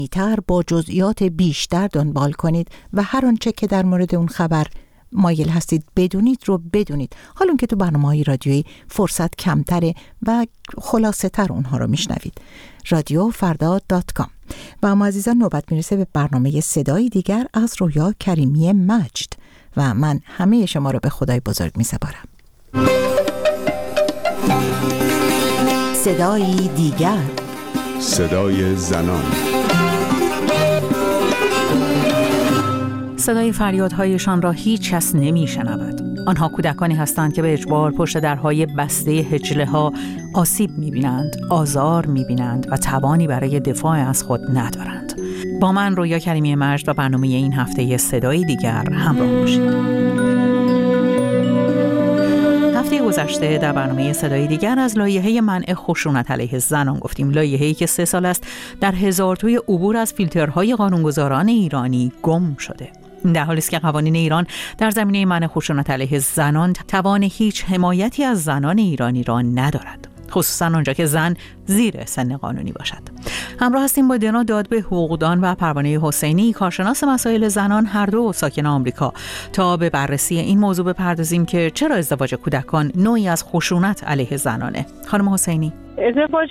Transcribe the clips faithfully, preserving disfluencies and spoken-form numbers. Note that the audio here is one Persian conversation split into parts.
تر با جزئیات بیشتر دنبال کنید و هر آنچه که در مورد اون خبر مایل هستید بدونید رو بدونید. حالا که تو برنامه‌های رادیویی فرصت کمتره و خلاصه تر اونها رو میشنوید. رادیو فردا دات کام. و اما عزیزان نوبت میرسه به برنامه صدایی دیگر از رویا کریمی مجد و من همه شما رو به خدای بزرگ میسپارم. صدایی دیگر، صدای زنان، صدای فریادهایشان را هیچ کس نمی‌شنود. آنها کودکانی هستند که به اجبار پشت درهای بسته حجله ها آسیب می‌بینند، آزار می‌بینند و توانی برای دفاع از خود ندارند. با من رویا کریمی مجد و برنامه این هفته صدای دیگر همراه باشید. هفته گذشته در برنامه صدای دیگر از لایحه منع خشونت علیه زنان گفتیم. لایحه‌ای که سه سال است در هزار توی عبور از فیلترهای قانونگذاران ایرانی گم شده. در حالی است که قوانین ایران در زمینه منع خشونت علیه زنان توان هیچ حمایتی از زنان ایرانی را ندارد، خصوصا آنجا که زن زیر سن قانونی باشد. همراه هستیم با دنا دادبه حقوقدان و پروانه حسینی کارشناس مسائل زنان، هر دو ساکن آمریکا، تا به بررسی این موضوع بپردازیم که چرا ازدواج کودکان نوعی از خشونت علیه زنانه. خانم حسینی، ازدواج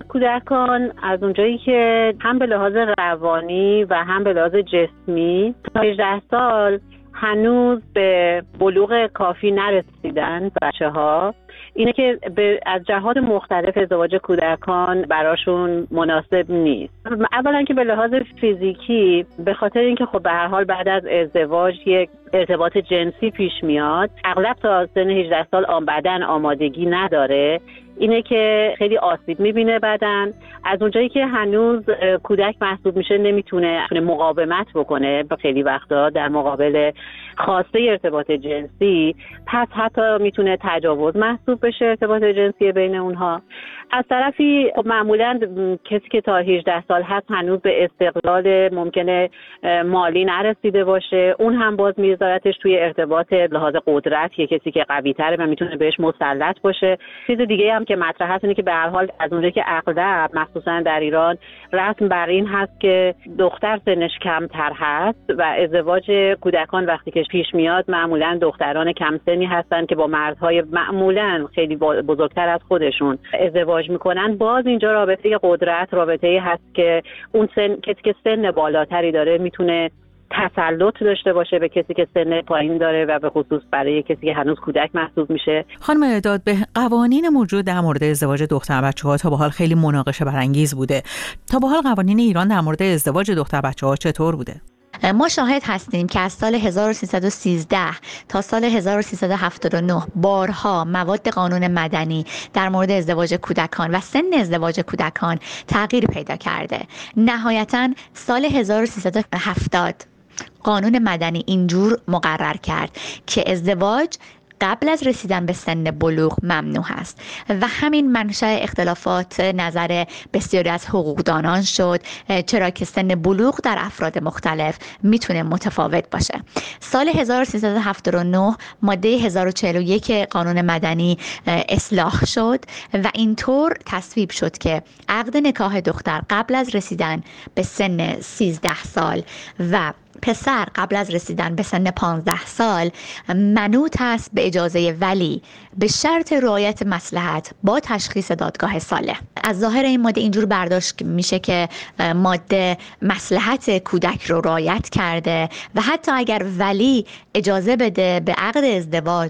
کودکان از اونجایی که هم به لحاظ روانی و هم به لحاظ جسمی تا هجده سال هنوز به بلوغ کافی نرسیدن بچه ها، اینه که به از جهات مختلف ازدواج کودکان براشون مناسب نیست. اولا که به لحاظ فیزیکی به خاطر اینکه خب به هر حال بعد از ازدواج یک ارتباط جنسی پیش میاد، اغلب تا سن هجده سال آن بدن آمادگی نداره، اینه که خیلی آسیب میبینه بدن. از اونجایی که هنوز کودک محسوب میشه نمیتونه مقاومت بکنه خیلی وقتا در مقابل خواسته ارتباط جنسی، پس حتی میتونه تجاوز محسوب بشه ارتباط جنسی بین اونها. از طرفی معمولا کسی که تا هجده سال هست هنوز به استقلال ممکنه مالی نرسیده باشه، اون هم باز میذارتش توی ارتباط لحاظ قدرت، یه کسی که قوی تره و میتونه بهش مسلط باشه. چیز دیگه هم که مطرح هست اینه که به هر حال از اونجایی که اغلب مخصوصا در ایران رسم بر این هست که دختر سنش کمتر هست و ازدواج کودکان وقتی که پیش میاد معمولا دختران کم سنی هستن که با مردهای معمولا خیلی بزرگتر از خودشون ازدواج میکنن. باز اینجا رابطه قدرت رابطه‌ای هست که اون سن کسی که سن بالاتری داره میتونه تسلط داشته باشه به کسی که سن پایین داره و به خصوص برای کسی که هنوز کودک محسوب میشه. خانم دادبه، قوانین موجود در مورد ازدواج دختر بچه‌ها تا به حال خیلی مناقشه برانگیز بوده. تا به حال قوانین ایران در مورد ازدواج دختر بچه‌ها چطور بوده؟ ما شاهد هستیم که از سال هزار و سیصد و سیزده تا سال هزار و سیصد و هفتاد و نه بارها مواد قانون مدنی در مورد ازدواج کودکان و سن ازدواج کودکان تغییر پیدا کرده. نهایتاً سال هزار و سیصد و هفتاد قانون مدنی اینجور مقرر کرد که ازدواج قبل از رسیدن به سن بلوغ ممنوع است و همین منشأ اختلافات نظر بسیاری از حقوقدانان شد، چرا که سن بلوغ در افراد مختلف میتونه متفاوت باشه. سال هزار و سیصد و هفتاد و نه ماده هزار و چهل و یک قانون مدنی اصلاح شد و اینطور تصویب شد که عقد نکاح دختر قبل از رسیدن به سن سیزده سال و پسر قبل از رسیدن به سن پانزده سال منوط است به اجازه ولی به شرط رعایت مصلحت با تشخیص دادگاه صالح. از ظاهر این ماده اینجور برداشت میشه که ماده مصلحت کودک رو رعایت کرده و حتی اگر ولی اجازه بده به عقد ازدواج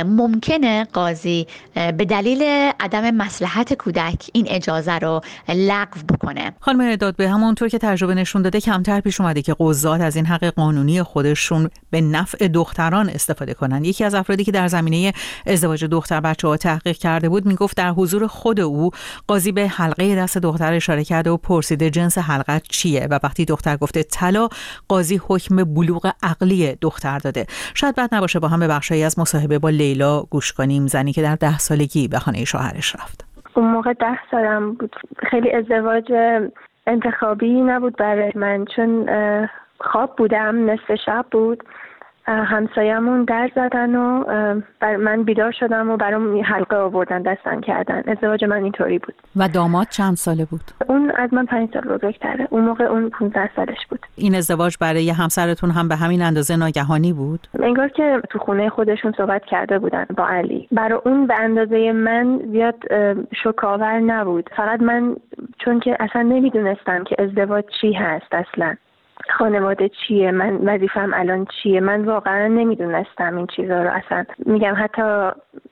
ممکنه قاضی به دلیل عدم مصلحت کودک این اجازه رو لغو بکنه. خانم دادبه، همونطور که تجربه نشون داده کمتر پیش اومده که قضات از این حق قانونی خودشون به نفع دختران استفاده کنن. یکی از افرادی که در زمینه ازدواج دختر بچه‌ها تحقیق کرده بود میگفت در حضور خود او قاضی به حلقه دست دختر اشاره کرده و پرسیده جنس حلقه چیه و وقتی دختر گفته طلا، قاضی حکم بلوغ عقلی دختر داده. شاید بد نباشه با هم به بخشی از مصاحبه با لیلا گوش کنیم، زنی که در ده سالگی به خانه شوهرش رفت. اون موقع ده سالم بود. خیلی ازدواج انتخابی نبود برای من، چون خواب بودم، نصف شب بود همسایمون در زدن و بر من بیدار شدم و برام حلقه آوردن، دستن کردن. ازدواج من اینطوری بود. و داماد چند ساله بود؟ اون از من پنج سال بزرگتره. اون موقع اون پانزده سالش بود. این ازدواج برای همسرتون هم به همین اندازه ناگهانی بود؟ انگار که تو خونه خودشون صحبت کرده بودن با علی. برای اون به اندازه من زیاد شوک‌آور نبود. فقط من چون که اصلا نمیدونستم که ازدواج چی هست، اصلا خانواده چیه، من وظیفه‌ام الان چیه، من واقعا نمیدونستم این چیزا رو. اصلا میگم حتی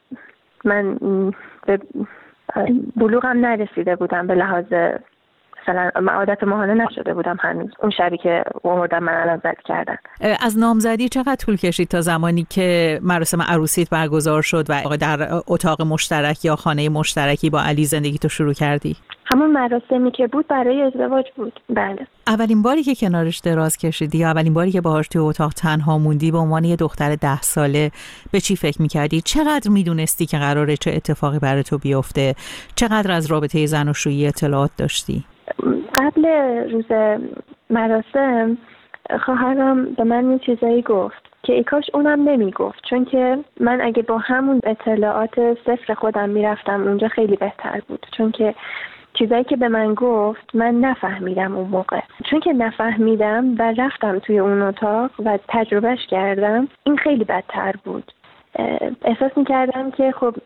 من به بلوغم نرسیده بودم، به لحاظ مثلا عادت ماهانه نشده بودم هنوز اون شبی که اومدن من الان زد کردن. از نامزدی چقدر طول کشید تا زمانی که مراسم عروسیت برگزار شد و در اتاق مشترک یا خانه مشترکی با علی زندگی تو شروع کردی؟ همون مراسمی که بود برای ازدواج بود. بله. اولین باری که کنارش دراز کشیدی یا اولین باری که باهاش توی اتاق تنها موندی به عنوان یه دختر ده ساله به چی فکر می‌کردی؟ چقدر می‌دونستی که قراره چه اتفاقی برای تو بیفته؟ چقدر از رابطه زناشویی اطلاعات داشتی؟ قبل روز مراسم خواهرم به من یه چیزایی گفت که ای کاش اونم نمیگفت، چون که من اگه با همون اطلاعات صفر خودم میرفتم اونجا خیلی بهتر بود، چون که چیزایی که به من گفت من نفهمیدم اون موقع. چون که نفهمیدم و رفتم توی اون اتاق و تجربهش کردم، این خیلی بدتر بود. احساس میکردم که خب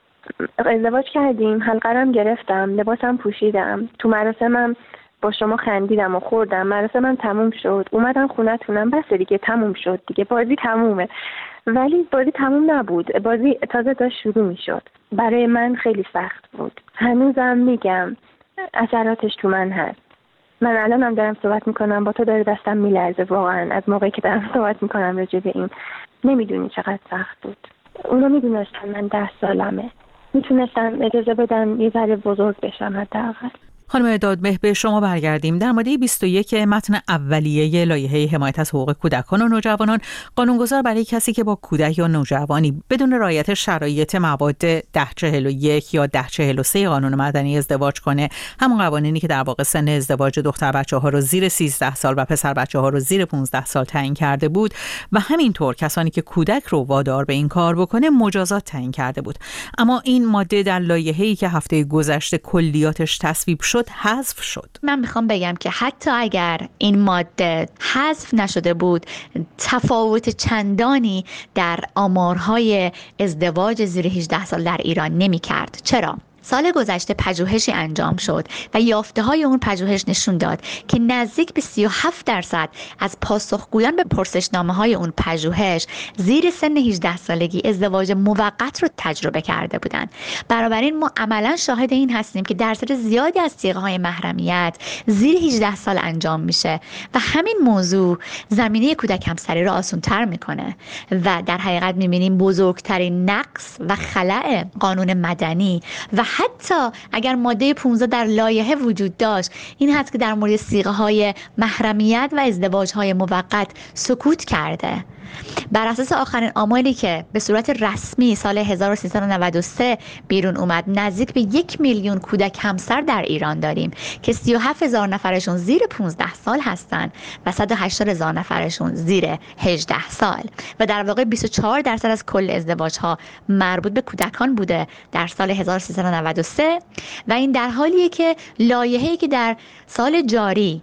ازدواج کردیم، حلقه‌ام گرفتم، لباسم پوشیدم، تو مراسمم با شما خندیدم و خوردم، مراسمم تموم شد، اومدم خونه‌تونم، بس دیگه تموم شد دیگه، بازی تمومه. ولی بازی تموم نبود، بازی تازه داشت شروع میشد. برای من خیلی سخت بود. هنوزم میگم اثراتش تو من هست. من الانم دارم صحبت میکنم با تو، داره دستم میلرزه واقعا از موقعی که دارم صحبت میکنم راجع به این. نمیدونی چقدر سخت بود. اونو میدونستم من ده سالمه، میتونستم اجازه بدن یه ذره بزرگ بشم حداقل. خانم دادمه، به شما برگردیم. در ماده بیست و یک متن اولیه لایحه حمایت از حقوق کودکان و نوجوانان، قانونگذار برای کسی که با کودک یا نوجوانی بدون رعایت شرایط مواد ده چهل و یک یا ده چهل و سه قانون مدنی ازدواج کنه، همون قوانینی که در واقع سن ازدواج دختر بچه‌ها رو زیر سیزده سال و پسر بچه‌ها رو زیر پانزده سال تعیین کرده بود و همینطور کسانی که کودک رو وادار به این کار بکنه مجازات تعیین کرده بود. اما این ماده در لایحه‌ای که هفته گذشته کلیاتش تصویب شد حذف شد. من میخوام بگم که حتی اگر این ماده حذف نشده بود، تفاوت چندانی در آمارهای ازدواج زیر هجده سال در ایران نمی کرد. چرا؟ سال گذشته پژوهشی انجام شد و یافته‌های اون پژوهش نشون داد که نزدیک به سی و هفت درصد از پاسخگویان به پرسشنامه‌های اون پژوهش زیر سن هجده سالگی ازدواج موقت رو تجربه کرده بودند. بنابراین ما عملاً شاهد این هستیم که درصد زیادی از صیغه‌های محرمیت زیر هجده سال انجام میشه و همین موضوع زمینه کودک همسری رو آسان‌تر میکنه و در حقیقت می‌بینیم بزرگترین نقص و خلأ قانون مدنی و حتی اگر ماده پانزده در لایحه وجود داشت، این هست که در مورد صیغه‌های محرمیت و ازدواج‌های موقت سکوت کرده. بر اساس آخرین آماری که به صورت رسمی سال هزار و سیصد و نود و سه بیرون اومد، نزدیک به یک میلیون کودک همسر در ایران داریم که سی و هفت هزار نفرشون زیر پانزده سال هستن و صد و هشتاد هزار نفرشون زیر هجده سال و در واقع بیست و چهار درصد از کل ازدواج‌ها مربوط به کودکان بوده در سال هزار و سیصد و نود و سه و این در حالیه که لایحه‌ای که در سال جاری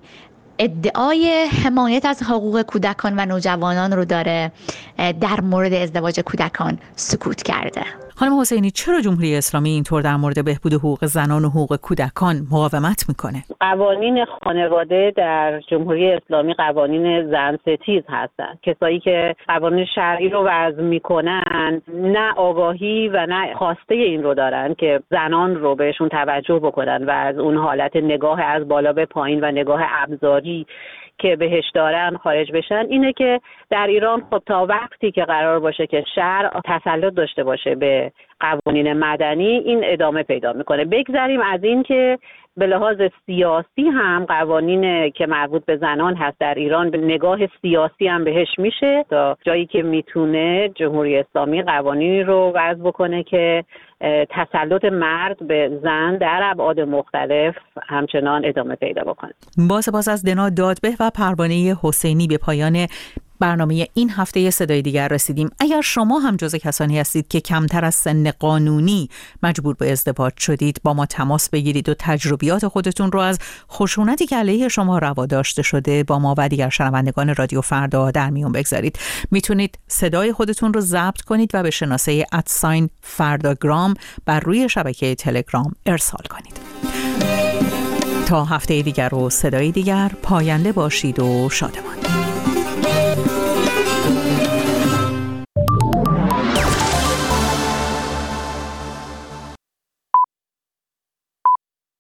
ادعای حمایت از حقوق کودکان و نوجوانان رو داره، در مورد ازدواج کودکان سکوت کرده. خانم حسینی، چرا جمهوری اسلامی اینطور در مورد بهبود حقوق زنان و حقوق کودکان مقاومت میکنه؟ قوانین خانواده در جمهوری اسلامی قوانین زن ستیز هستند. کسایی که قوانین شرعی رو وضع میکنن نه آگاهی و نه خواسته این رو دارن که زنان رو بهشون توجه بکنن و از اون حالت نگاه از بالا به پایین و نگاه ابزاری که بهش دارن خارج بشن. اینه که در ایران خب تا وقتی که قرار باشه که شرع تسلط داشته باشه به قوانین مدنی، این ادامه پیدا میکنه. بگذریم از این که به لحاظ سیاسی هم قوانین که مربوط به زنان هست در ایران به نگاه سیاسی هم بهش میشه تا جایی که میتونه جمهوری اسلامی قوانینی رو وضع بکنه که تسلط مرد به زن در ابعاد مختلف همچنان ادامه پیدا بکنه. با سپاس از دنا دادبه و پروانه حسینی، به پایان برنامه این هفته صدای دیگر رسیدیم. اگر شما هم جز کسانی هستید که کمتر از سن قانونی مجبور به ازدواج شدید، با ما تماس بگیرید و تجربیات خودتون رو از خشونتی که علیه شما روا داشته شده با ما و دیگر شنوندگان رادیو فردا در میون بگذارید. میتونید صدای خودتون رو ضبط کنید و به شناسه ادساین فرداگرام بر روی شبکه تلگرام ارسال کنید. تا هفته دیگر و صدای دیگر، پاینده باشید و شادمان.